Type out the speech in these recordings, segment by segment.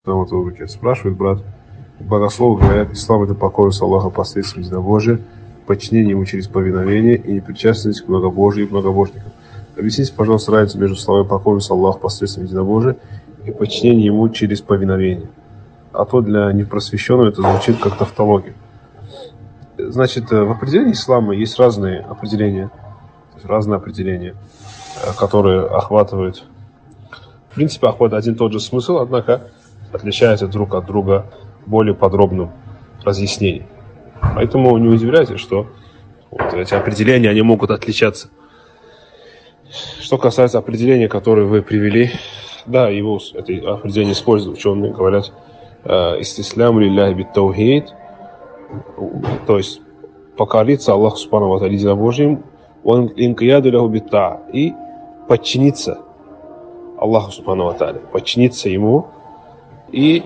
Спрашивает брат, богословы говорят, ислам — это покорность Аллаха посредством единобожия, подчинение ему через повиновение и непричастность к многобожию и многобожникам. Объясните, пожалуйста, разницу между словами покорность Аллаху посредством единобожия и подчинение ему через повиновение. А то для непросвещенного это звучит как тавтология. Значит, в определении ислама есть разные определения, которые охватывают, в принципе, охватывают один и тот же смысл, однако отличаются друг от друга более подробным разъяснением. Поэтому не удивляйтесь, что вот эти определения, они могут отличаться. Что касается определения, которое вы привели, да, его это определение используют ученые, говорят, истисляму лилляхи бит-таухид, то есть покориться Аллаху субхану ва тааля единобожием, он инкияду ляху бит-таа, и подчиниться Аллаху субхану ва тааля, подчиниться ему и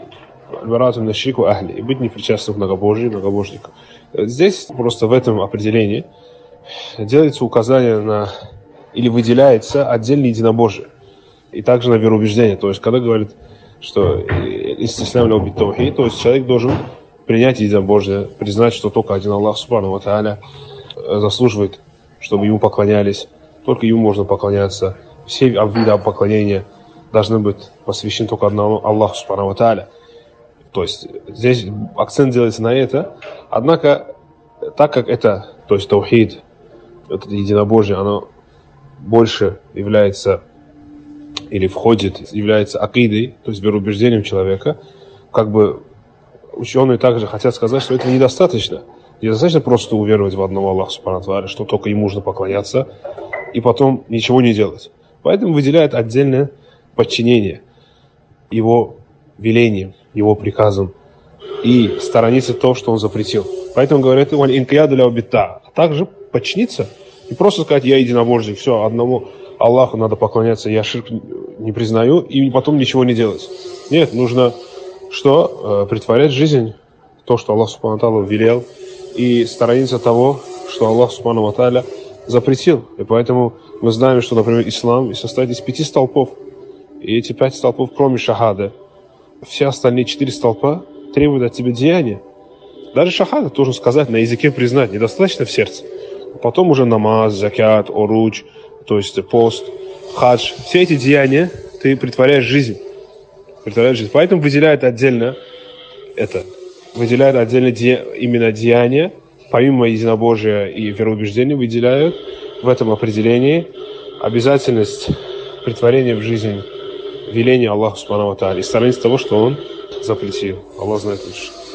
быть непричастным к многобожию, многобожникам. Здесь просто в этом определении делается указание на, или выделяется отдельное единобожие, и также на вероубеждение. То есть, когда говорит, что истислям ляху бит-таухид, то есть человек должен принять единобожие, признать, что только один Аллах субхану ва тааля заслуживает, чтобы ему поклонялись, только ему можно поклоняться. Все виды поклонения должны быть посвящены только одному Аллаху субхану ва тааля. То есть здесь акцент делается на это. Однако, так как это, то есть таухид, это единобожие, оно больше является или входит, является акидой, то есть вероубеждением человека, как бы ученые также хотят сказать, что это недостаточно. Недостаточно просто уверовать в одного Аллаха субхану ва тааля, что только ему нужно поклоняться, и потом ничего не делать. Поэтому выделяют отдельное подчинение его велениям, его приказам, и сторониться того, что он запретил. Поэтому говорят, а также подчиниться и просто сказать, я единобожник, все, одному Аллаху надо поклоняться, я ширк не признаю, и потом ничего не делать. Нет, нужно что? Претворять в жизнь то, что Аллах субхану ва тааля велел, и сторониться того, что Аллах субхану ва тааля запретил. И поэтому мы знаем, что, например, ислам состоит из 5 столпов. И эти 5 столпов, кроме шахады, все остальные 4 столпа требуют от тебя деяния. Даже шахада должен сказать, на языке признать, недостаточно в сердце. Потом уже намаз, закят, оруч, то есть пост, хадж. Все эти деяния ты претворяешь в жизнь. Поэтому выделяют отдельно именно деяния, помимо единобожия и вероубеждения, выделяют в этом определении обязательность претворения в жизнь веления Аллаха субхану ва тааля и сторониться того, что он запретил. Аллах знает лучше.